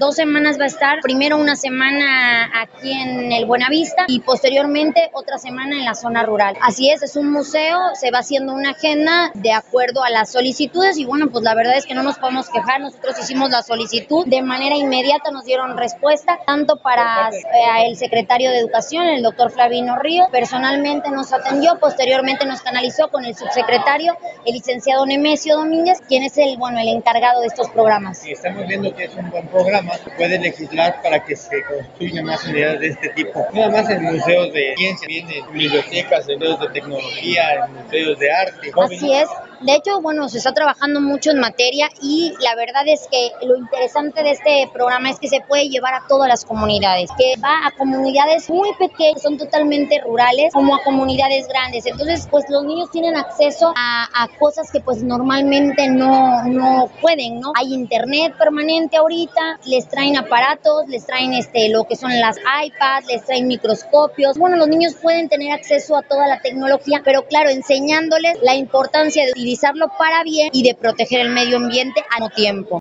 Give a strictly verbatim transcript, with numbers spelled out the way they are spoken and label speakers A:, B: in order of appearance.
A: dos semanas va a estar, primero una semana aquí en el Buenavista y posteriormente otra semana en la zona rural. Así es, es un museo, se va haciendo una agenda de acuerdo a las solicitudes y bueno, pues la verdad es que no nos podemos quejar. Nosotros hicimos la solicitud de manera inmediata, nos dieron respuesta, tanto para eh, el secretario de Educación, el doctor Flavino Ríos, personalmente nos atendió, posteriormente nos canalizó con el subsecretario, el licenciado Nemesio Domínguez, quien es el, bueno, el encargado de estos programas.
B: Y estamos viendo que es un buen programa, puede legislar para que se construyan más unidades de este tipo, no nada más en museos de ciencia, en bibliotecas, en museos de tecnología, en museos de arte.
A: Así es. De hecho, bueno, se está trabajando mucho en materia y la verdad es que lo interesante de este programa es que se puede llevar a todas las comunidades, que va a comunidades muy pequeñas, son totalmente rurales, como a comunidades grandes. Entonces, pues los niños tienen acceso a, a cosas que pues normalmente no, no pueden, ¿no? Hay internet permanente ahorita, les traen aparatos, les traen este, lo que son las iPads, les traen microscopios. Bueno, los niños pueden tener acceso a toda la tecnología, pero claro, enseñándoles la importancia de utilizarlo para bien y de proteger el medio ambiente al mismo tiempo.